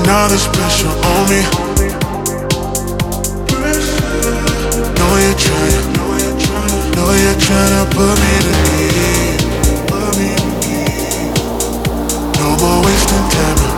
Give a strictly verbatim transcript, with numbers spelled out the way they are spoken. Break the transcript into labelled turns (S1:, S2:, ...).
S1: all this pressure on me. Know you're trying, know you're trying to put me to sleep. No more wasting time.